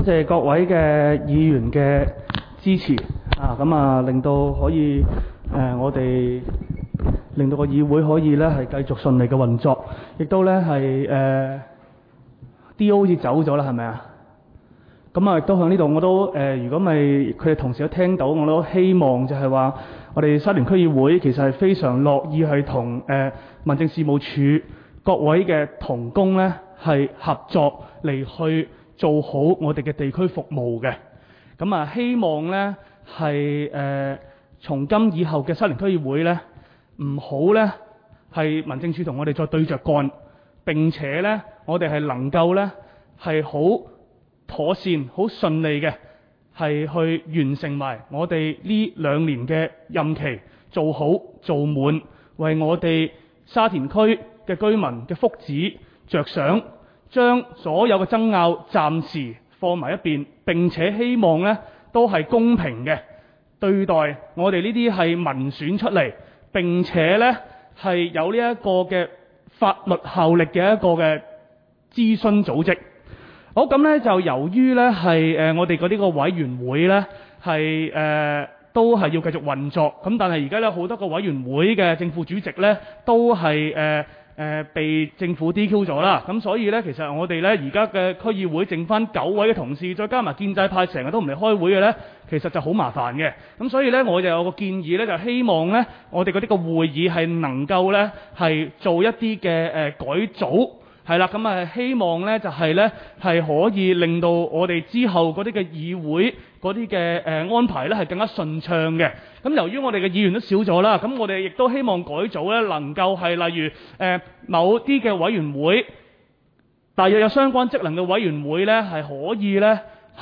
謝各位嘅議員嘅支持令到可以我哋令到個議會可以咧係繼續順利嘅運作，亦都咧係D.O. 好似走咗啦，係咪啊？亦都喺呢度，我都如果咪佢哋同事都聽到，我都希望就係話，我哋沙田區議會其實係非常樂意係同民政事務處各位嘅同工咧係合作嚟去做好我哋嘅地區服務嘅。希望咧係從今以後嘅沙田區議會咧，唔好咧係民政處同我哋再對着幹，並且咧我哋係能夠咧係好妥善、好順利嘅係去完成埋我哋呢2年嘅任期，做好做滿，為我哋沙田區嘅居民嘅福祉着想，將所有嘅爭拗暫時放埋一邊，並且希望呢都係公平嘅對待我哋呢啲係民選出嚟，並且呢係有呢一個嘅法律效力嘅一個嘅諮詢組織。好，咁呢就由於呢係我哋嗰啲個委員會呢係都係要繼續運作，咁但係而家呢好多個委員會嘅正副主席呢都係被政府 DQ 咗啦，咁所以呢，其實我哋呢而家嘅區議會剩翻9位嘅同事，再加埋建制派成日都唔嚟開會嘅呢，其實就好麻煩嘅。咁所以呢，我就有個建議呢，就希望呢我哋嗰啲個會議係能夠呢係做一啲嘅改組。係啦，希望呢就係呢係可以令到我哋之後嗰啲嘅議會嗰啲嘅安排呢係更加順暢嘅。咁由於我哋嘅議員都少咗啦，咁我哋亦都希望改組呢能夠係例如某啲嘅委員會，大約有相關職能嘅委員會呢係可以呢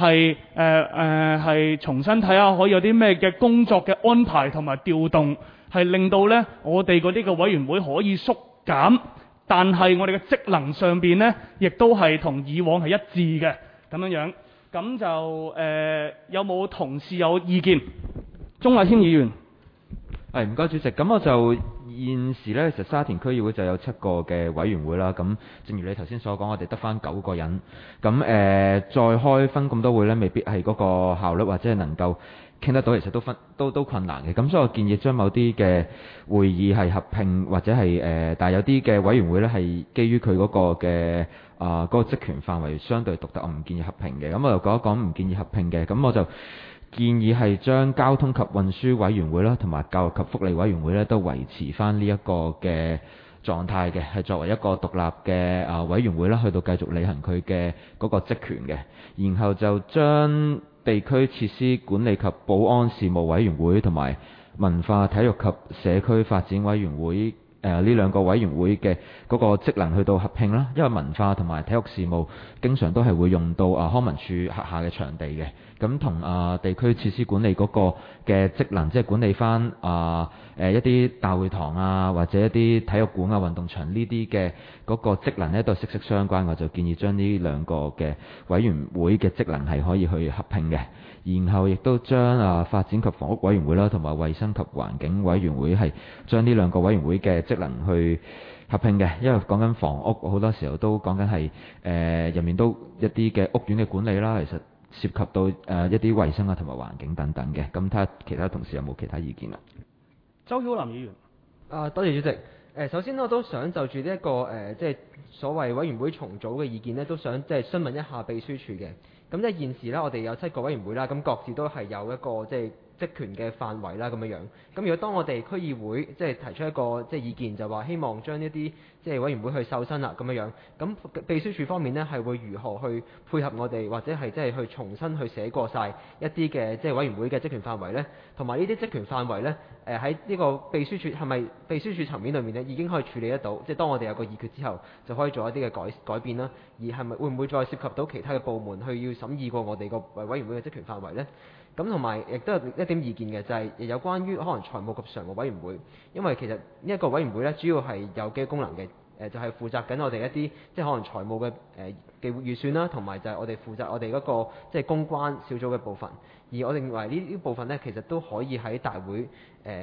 係重新睇下可以有啲咩嘅工作嘅安排同埋調動，係令到呢我哋嗰啲嘅委員會可以縮減。但係我哋嘅職能上邊呢，亦都係同以往係一致嘅咁樣。咁就有冇同事有意見？鍾麗軒議員， 唔該主席。咁我就現時呢，其實沙田區議會就有7個嘅委員會啦。咁正如你頭先所講，我哋得返9個人。咁再開分咁多會呢，未必係嗰個效率或者係能夠傾得到，其實都困難嘅。咁所以我建議將某啲嘅會議係合併，或者係但係有啲嘅委員會呢係基於佢嗰個嘅嗰個職權範圍相對獨特，我唔建議合併嘅。咁我就講一講唔建議合併嘅。咁我就建議係將交通及運輸委員會啦，同埋教育及福利委員會呢都維持翻呢一個嘅狀態嘅，係作為一個獨立嘅委員會啦，去到繼續履行佢嘅嗰個職權嘅。然後就將地區設施管理及保安事務委員會同埋文化體育及社區發展委員會呢2個委員會嘅嗰個職能去到合併啦，因為文化同埋體育事務經常都係會用到康文署轄下嘅場地嘅，咁同地區設施管理嗰個嘅職能，即係管理翻一啲大會堂啊，或者一啲體育館啊、運動場呢啲嘅嗰個職能呢都係息息相關。我就建議將呢2個嘅委員會嘅職能係可以去合併嘅。然後亦都將發展及房屋委員會啦，同埋衛生及環境委員會係將呢2個委員會嘅職能去合併嘅，因為講緊房屋好多時候都講緊係入面都一啲嘅屋苑嘅管理啦，其實涉及到一啲衛生啊同埋環境等等嘅。咁睇下其他同事有冇其他意見啦。 周曉林議員， 多謝主席。首先我都想就住呢一個即係所謂委員會重組嘅意見呢，都想即係詢問一下秘書處嘅。咁即係現時呢，我哋有7個委員會啦，咁各自都係有一個即係職權嘅範圍啦，咁樣樣。咁如果當我哋區議會即係提出一個即係意見，就話希望將一啲即係委員會去瘦身啦，咁樣樣。咁秘書處方面呢，係會如何去配合我哋，或者係即係去重新去寫過晒一啲嘅即係委員會嘅職權範圍呢？同埋呢啲職權範圍呢，喺呢個秘書處係咪秘書處層面裏面呢已經可以處理得到？即係當我哋有個議決之後，就可以做一啲嘅改變啦。而係咪會唔會再涉及到其他嘅部門去要審議過我哋個委員會嘅職權範圍呢？咁同埋亦都有一點意見嘅，就係有關於可能財務及常務委員會，因為其實呢一個委員會呢，主要係有幾個功能嘅，就係負責緊我哋一啲即係可能財務嘅嘅預算啦，同埋就係我哋負責我哋嗰個即係公關小組嘅部分。而我認為呢部分呢，其實都可以喺大會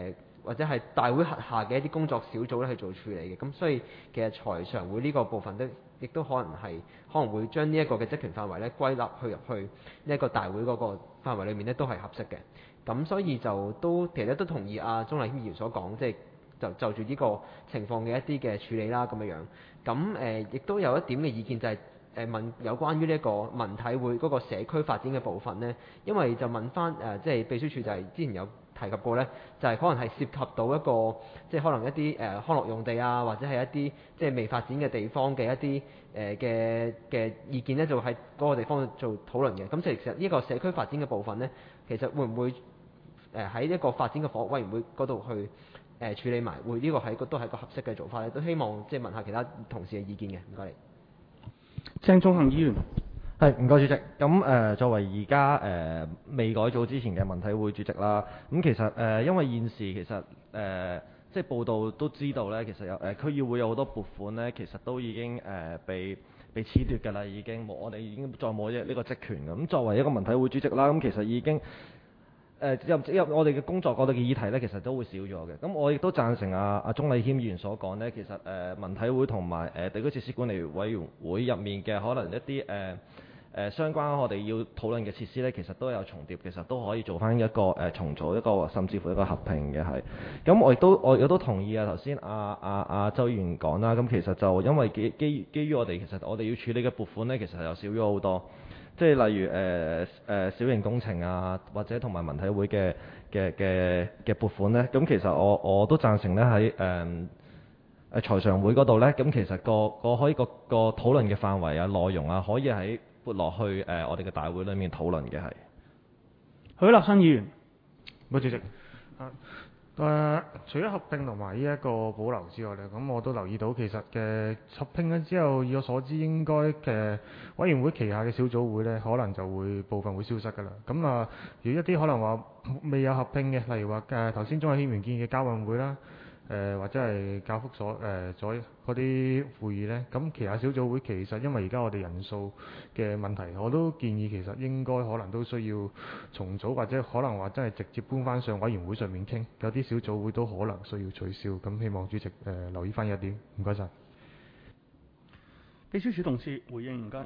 或者係大會轄下嘅一啲工作小組咧去做處理嘅。咁所以其實財常會呢個部分亦都可能會將呢一個嘅職權範圍咧歸納入去呢一個大會嗰個範圍裏面咧都係合適嘅。咁所以其實都同意阿鍾麗謙議員所講，即係就住呢個情況嘅一啲嘅處理啦咁樣樣。咁亦都有一點嘅意見就係問有關於呢一個文體會嗰個社區發展嘅部分呢，因為就問翻即係秘書處就係之前有提及過呢，就係可能係涉及到一個即係可能一啲康樂用地啊，或者係一啲即係未發展嘅地方嘅一啲嘅意見呢，就喺嗰個地方做討論嘅。咁其實呢個社區發展嘅部分呢，其實會唔會喺一個發展嘅房屋委員會嗰度去處理埋，會呢個都係一個合適嘅做法咧。都希望即係問下其他同事嘅意見嘅，唔該你。 鄭松恒議員， 係唔該主席。咁作為而家未改組之前嘅文體會主席啦，咁其實因為現時其實即係報道都知道咧，其實有區議會有好多撥款咧，其實都已經被褫奪㗎啦，已經我哋已經再冇呢個職權嘅。咁作為一個文體會主席啦，咁其實已經入我哋嘅工作，我哋嘅議題咧，其實都會少咗嘅。咁我亦都贊成阿鍾麗謙議員所講咧，其實文體會同埋地區設施管理委員會入面嘅可能一啲相關我哋要討論嘅設施咧，其實都有重疊，其實都可以做翻一個重組，一個甚至乎一個合併嘅係。咁我亦都同意頭先阿周議員講啦。咁其實就因為基於我哋其實我哋要處理嘅撥款咧，其實又少咗好多。即係例如小型工程啊，或者同埋文體會嘅撥款呢。咁其實我都贊成呢喺財常會嗰度呢。咁其實可以個討論嘅範圍啊、內容啊，可以喺撥落去我哋嘅大會裏面討論嘅係。 許立新議員， 唔該主席。除咗合併同埋呢一個保留之外呢，咁我都留意到其實嘅合併咗之後，以我所知應該嘅委員會旗下嘅小組會呢，可能就會部分會消失㗎啦。咁如果一啲可能話未有合併嘅，例如話頭先鍾麗謙議員建議嘅交運會啦，或者係教福所嗰啲會議呢，咁旗下小組會其實因為而家我哋人數嘅問題，我都建議其實應該可能都需要重組，或者可能話真係直接搬翻上委員會上面傾，有啲小組會都可能需要取消，咁希望主席留意翻一點，唔該晒。 秘書處同事回應，唔該。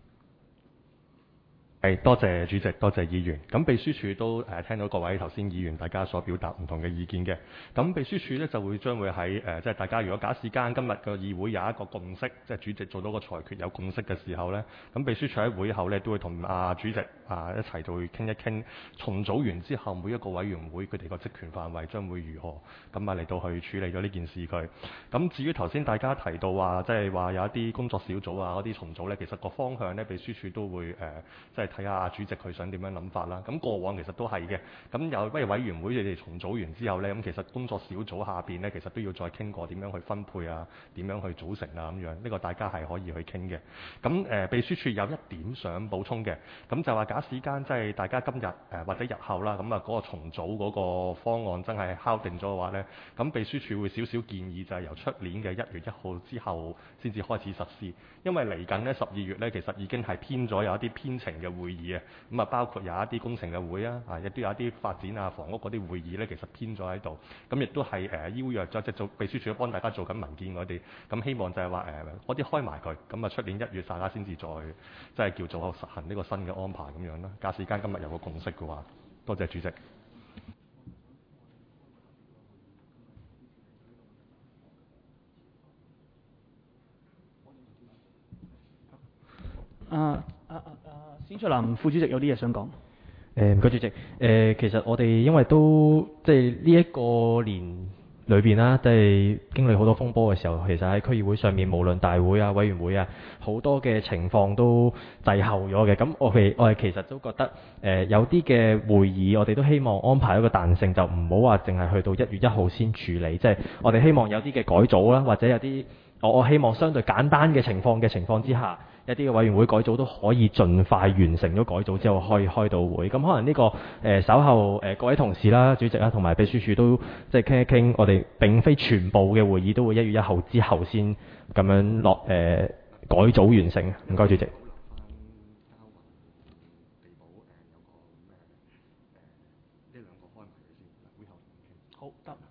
多謝主席，多謝議員。咁秘書處都聽到各位頭先議員大家所表達唔同嘅意見嘅。咁秘書處呢就將會喺即係大家如果假使間今日個議會有一個共識，即係主席做到個裁決有共識嘅時候呢，咁秘書處喺會後呢都會同主席一齊就會傾一傾，重組完之後每一個委員會佢哋個職權範圍將會如何，咁嚟到去處理咗呢件事佢。咁至於頭先大家提到話即係話有一啲工作小組啊嗰啲重組呢，其實個方向呢，秘書處都會即係睇下主席佢想點樣諗法啦。咁過往其實都係嘅。咁有不如委員會你哋重組完之後呢，咁其實工作小組下邊呢，其實都要再傾過點樣去分配啊，點樣去組成啊咁樣。呢個大家係可以去傾嘅。咁秘書處有一點想補充嘅，咁就話假使間即係大家今日或者日後啦，咁嗰個重組嗰個方案真係敲定咗嘅話呢，咁秘書處會少少建議就係由出年嘅1月1號之後先至開始實施，因為嚟緊呢12月呢，其實已經係編咗有一啲編程嘅會議啊，咁包括有一啲工程嘅會啊，亦都有一啲發展啊、房屋嗰啲會議呢，其實編咗喺度，咁亦都係邀約咗即係做秘書處幫大家做緊文件嗰啲，咁希望就係話嗰啲開埋佢，咁出年1月大家先至再即係叫做實行呢個新嘅安排咁樣啦。假使間今日有個共識嘅話，多謝主席。 冼卓南副主席有啲嘢想講。 唔該主席。其實我哋因為都即係呢一個年裏邊啦，即係經歷好多風波嘅時候，其實喺區議會上面，無論大會啊、委員會啊，好多嘅情況都滯後咗嘅。咁我哋其實都覺得有啲嘅會議，我哋都希望安排一個彈性，就唔好話淨係去到1月1號先處理。即係我哋希望有啲嘅改組啦，或者有啲我希望相對簡單嘅情況之下，一啲嘅委員會改組都可以盡快完成咗改組之後可以開到會。咁可能呢個稍後各位同事啦、主席啦同埋秘書處都即係傾一傾，我哋並非全部嘅會議都會1月1號之後先咁樣改組完成。唔該主席。 好得。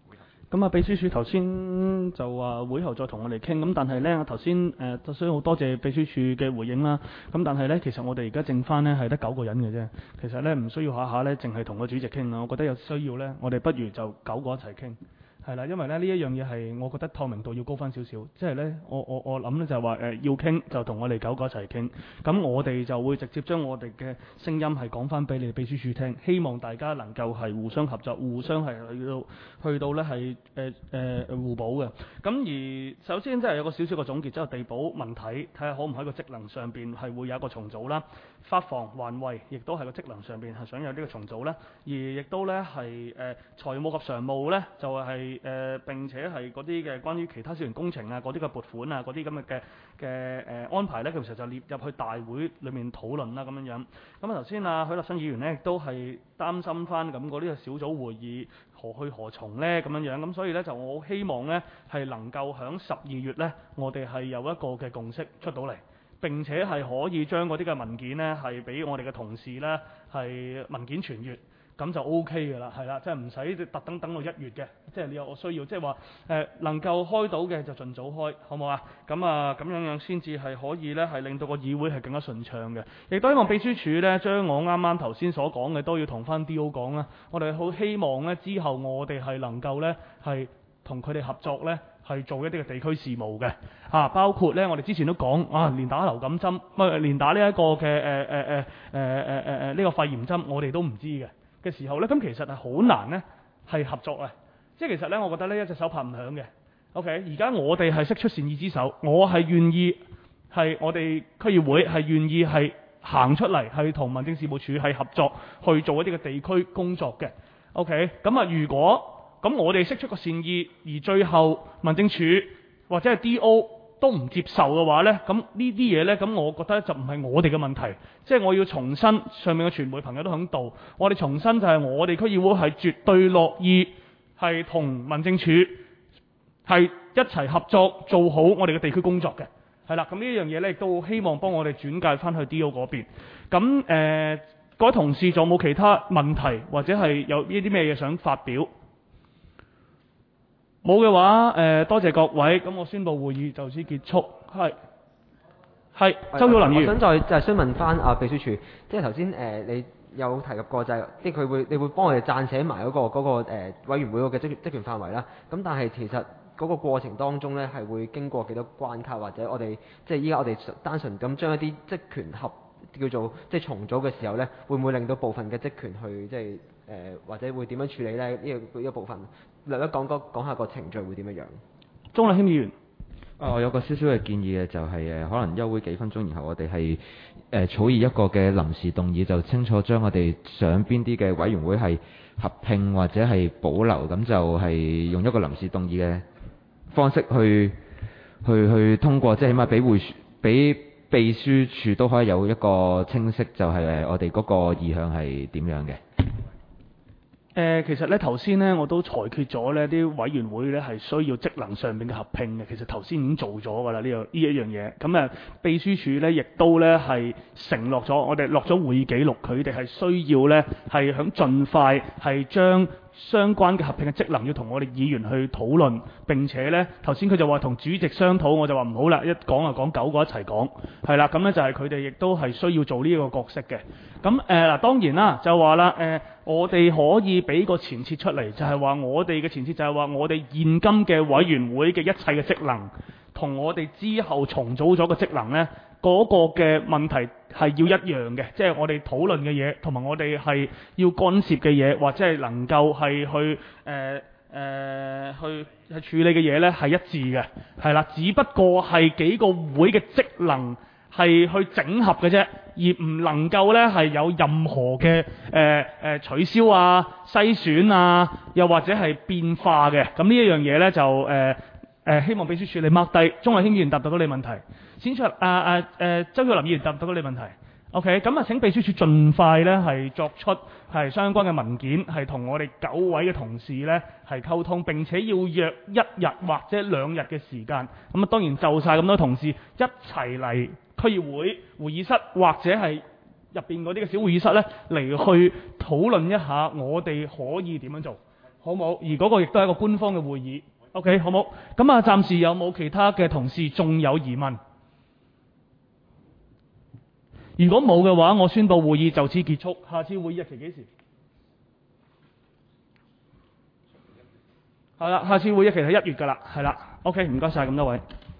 咁啊，秘書處頭先就話會後再同我哋傾，咁但係呢，我頭先所以好多謝秘書處嘅回應啦。咁但係呢，其實我哋而家剩翻呢係得9個人嘅啫。其實呢，唔需要下下呢淨係同個主席傾啦。我覺得有需要呢，我哋不如就9個一齊傾。係啦，因為咧呢一樣嘢係我覺得透明度要高翻少少，即係呢，我諗呢就係話要傾就同我哋9個一齊傾，咁我哋就會直接將我哋嘅聲音係講翻俾你哋秘書處聽，希望大家能夠係互相合作，互相係去到呢係互補嘅。咁而首先即係有個少少嘅總結，即係地保問題，睇下可唔可以喺個職能上邊係會有一個重組啦。發防環衛亦都係個職能上邊係想有呢個重組啦，而亦都呢係財務及常務呢就係、並且係嗰啲嘅關於其他小型工程啊嗰啲嘅撥款啊嗰啲咁嘅安排呢，其實就列入去大會裡面討論啦咁樣樣。咁啊頭先啊許立新議員呢亦都係擔心翻咁嗰啲嘅小組會議何去何從呢咁樣樣，咁所以呢，就我好希望呢係能夠響12月呢，我哋係有一個嘅共識出到嚟。並且係可以將嗰啲嘅文件呢，係俾我哋嘅同事呢，係文件傳閱，咁就 OK 嘅啦，係啦，即係唔使特登等到1月嘅，即係你有需要，即係話能夠開到嘅就盡早開，好唔好啊？咁啊咁樣先至係可以呢，係令到個議會係更加順暢嘅。亦都希望秘書處呢，將我啱啱頭先所講嘅都要同翻 D.O. 講啦。我哋好希望呢，之後我哋係能夠呢，係同佢哋合作呢。係做一啲嘅地區事務嘅，包括咧我哋之前都講連打流感針，連打呢一個嘅呢個肺炎針，我哋都唔知嘅時候咧，咁其實係好難咧係合作啊！即係其實咧，我覺得呢一隻手拍唔響嘅。OK， 而家我哋係釋出善意之手，我係願意係我哋區議會係願意係行出嚟，係同民政事務處係合作去做一啲嘅地區工作嘅。OK， 咁啊如果咁我哋釋出個善意，而最後民政處或者係 D.O. 都唔接受嘅話呢，咁呢啲嘢呢，咁我覺得就唔係我哋嘅問題，即係我要重申，上面嘅傳媒朋友都響度，我哋重申就係我哋區議會係絕對樂意係同民政處係一齊合作做好我哋嘅地區工作嘅，係啦，咁呢樣嘢呢，亦都希望幫我哋轉介翻去 D.O. 嗰邊。咁各位同事仲有冇其他問題或者係有呢啲咩嘢想發表？冇嘅話，多謝各位，咁我宣布會議就此結束。係，周曉林議員。 我想再詢問翻秘書處，即係頭先你有提及過就係、是，即係你會幫我哋撰寫埋嗰個委員會嗰個職權範圍啦。咁但係其實嗰個過程當中咧係會經過幾多關卡，或者我哋即係依家我哋單純咁將一啲職權叫做即係重組嘅時候咧，會唔會令到部分嘅職權去即係或者會點樣處理咧？呢一部分略略講下個程序會點樣樣？ 鍾麗謙議員。 我有個少少嘅建議嘅，就係可能休會幾分鐘，然後我哋係草擬一個嘅臨時動議，就清楚將我哋想邊啲嘅委員會係合併或者係保留，咁就係用一個臨時動議嘅方式去通過，即係起碼俾秘書處都可以有一個清晰，就係我哋嗰個意向係點樣嘅。 其實咧頭先咧我都裁決咗呢啲委員會咧係需要職能上面嘅合併嘅，其實頭先已經做咗㗎啦呢一樣嘢。咁秘書處咧亦都咧係承諾咗，我哋落咗會議記錄，佢哋係需要咧係響盡快係將相關嘅合併嘅職能要同我哋議員去討論，並且呢頭先佢就話同主席商討，我就話唔好啦，一講就講9個一齊講，係啦，咁呢就係佢哋亦都係需要做呢一個角色嘅。咁嗱當然啦，就話啦我哋可以俾個前設出嚟，就係話我哋嘅前設就係話我哋現今嘅委員會嘅一切嘅職能，同我哋之後重組咗嘅職能呢，嗰個嘅問題係要一樣嘅，即係我哋討論嘅嘢，同埋我哋係要干涉嘅嘢，或者係能夠係去處理嘅嘢呢係一致嘅，係啦，只不過係幾個會嘅職能係去整合嘅啫，而唔能夠呢係有任何嘅取消啊、篩選啊，又或者係變化嘅。咁呢一樣嘢呢，就希望秘書處你 mark 低。鍾麗卿議員答到你問題，先出周曉林議員答到你問題。OK， 咁請秘書處盡快呢係作出係相關嘅文件，係同我哋9位嘅同事呢係溝通，並且要約1日或者2日嘅時間。咁當然就晒咁多同事一齊嚟區議會會議室，或者係入邊嗰啲嘅小會議室呢嚟去討論一下我哋可以點樣做。 好冇？而嗰個亦都係一個官方嘅會議。OK， 好冇？咁啊，暫時有冇其他嘅同事仲有疑問？如果冇嘅話，我宣佈會議就此結束。下次會議日期幾時？係啦，下次會議日期係1月㗎啦，係啦。OK， 唔該晒咁多位。